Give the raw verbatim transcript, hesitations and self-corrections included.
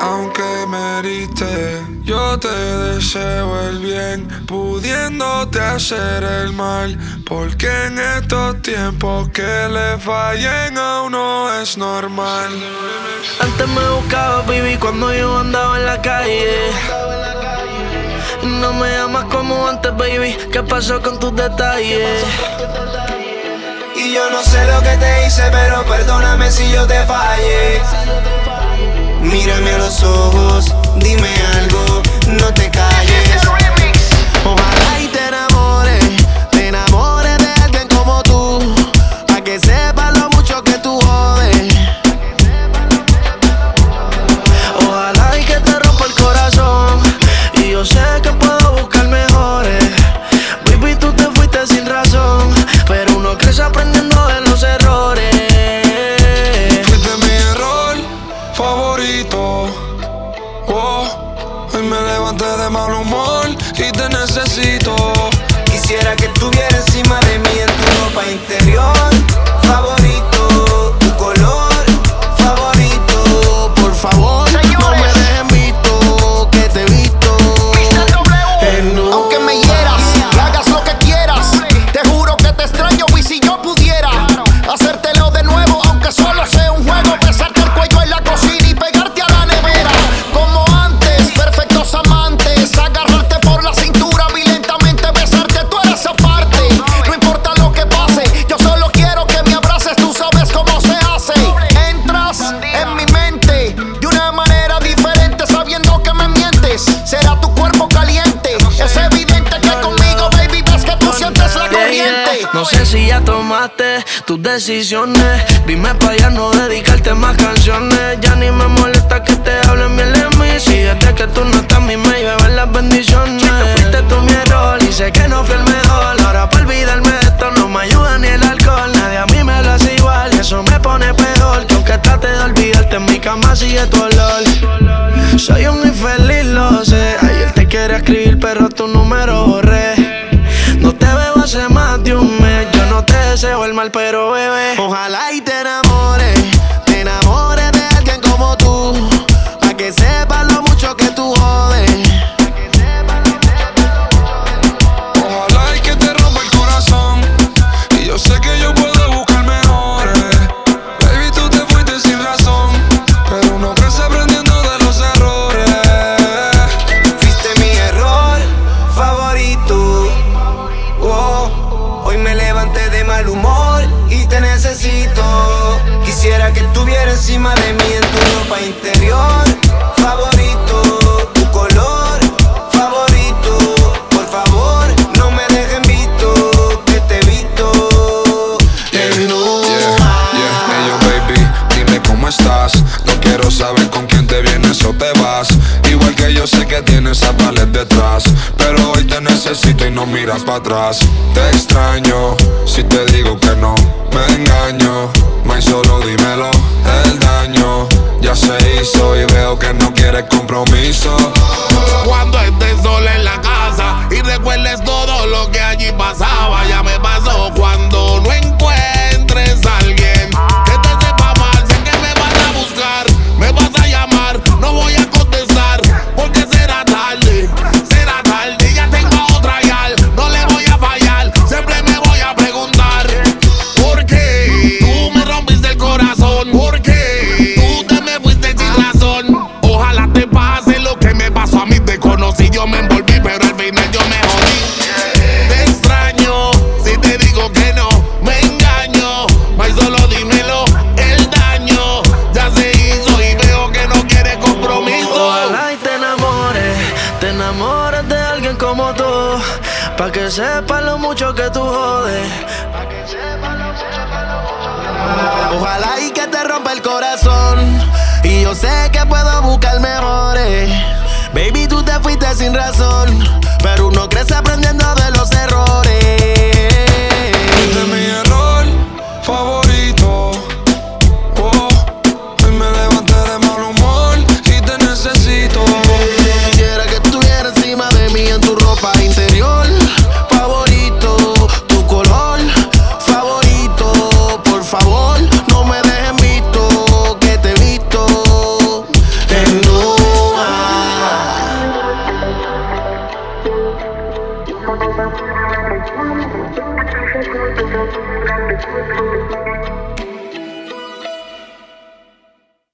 Aunque me heriste, yo te deseo el bien, pudiéndote hacer el mal. Porque en estos tiempos que le fallen a uno es normal. Antes me buscaba, baby, cuando yo andaba en la calle. No me amas como antes, baby. ¿Qué pasó con tus detalles? Y yo no sé lo que te hice, pero perdóname si yo te fallé. Mírame a los ojos, dime algo, no te calles. Ojalá y te enamores, te enamores de alguien como tú, pa' que sepas lo mucho que tú jodes. Ojalá y que te rompa el corazón, y yo sé que puedo buscar mejores. Baby, tú te fuiste sin razón, pero uno crece aprendiendo de los errores. Fuiste mi error favorito. Oh, hoy me levanté de mal humor y te necesito. Quisiera que estuviera encima de mí en tu ropa interior favorito, tu color favorito. Por favor, no me dejen visto, que te he visto. No. Aunque me hieras, que hagas lo que quieras, te juro que te extraño y si yo pudiera hacértelo de nuevo, aunque solo sea un juego, besarte el cuello en la cocina y pegarte a la nevera. Como antes, perfectos amantes, agarrarte por la cintura y lentamente besarte, tú eres aparte. No importa lo que pase, yo solo quiero que me abraces, tú sabes cómo se hace. Entras en mi mente de una manera diferente, sabiendo que me mientes. Será tu cuerpo caliente, es evidente que conmigo, baby, ves que tú sientes la corriente. No sé si ya tomaste tus decisiones. Dime pa' ya no dedicarte más canciones. Ya ni me molesta que te hablen bien de mí. Si desde que tú no estás, a mí me llevan las bendiciones. Fuiste tú mi error y sé que no fui el mejor. Ahora pa' olvidarme de esto no me ayuda ni el alcohol. Nadie a mí me lo hace igual y eso me pone peor. Que aunque trate de olvidarte, en mi cama sigue tu olor. Soy un infeliz, lo sé. Ayer te quería escribir, pero tu número borré. No te veo hace más de un mes. Yo no te deseo el mal, pero bebé, Ojalá y te enamores, te enamores de alguien como tú, pa' que sepas lo mucho que tú jodes. Ojalá y que te rompa el corazón, y yo sé que yo puedo buscar mejores. Baby, tú te fuiste sin razón, pero uno crece aprendiendo de los errores. Fuiste mi error favorito. Oh, hoy me levanté de mal humor y te necesito. Quisiera que estuviera encima de mí en tu ropa interior favorito, tu color favorito. Por favor, no me dejen visto, que te he visto. Yeah, yeah, yeah. Hey, yo, baby, dime cómo estás. No quiero saber con quién te vienes o te vas. Igual que yo sé que tienes a palet detrás, pero hoy te necesito y no miras para atrás. Te extraño, si te digo que no, me engaño. May, solo dímelo, el daño ya se hizo y veo que no quieres compromiso. Cuando estés sola en la casa y recuerdes todo lo que allí pasaba. Ya me pasó cuando no encuentres a alguien que te sepa mal. Sé que me vas a buscar, me vas a llamar, no voy a contestar porque será tarde, será tarde. Ya tengo a otra yal, no le voy a fallar. Siempre me voy a preguntar ¿por qué tú me rompiste el corazón? ¿Por qué tú te me fuiste sin razón? Ojalá te pase lo que me pasó a mí. Te conocí, yo me envolví, pero al final yo me jodí. Te extraño, si te digo que no, me engaño. May, solo dímelo, el daño ya se hizo y veo que no quieres compromiso. ojalá y te enamores, te enamores de alguien como tú, pa' que sepas lo mucho que tú jodes. Ojalá y que te rompa el corazón, y yo sé que puedo buscar mejores. Baby, tú te fuiste sin razón, pero uno crece aprendiendo de los errores. Fuiste mi error favorito. Oh, hoy me levanté de mal humor y te necesito. Quisiera que estuviera encima de mí en tu ropa interior favorito, tu color favorito. Por favor, no me dejen visto, que te he visto. En Thank you.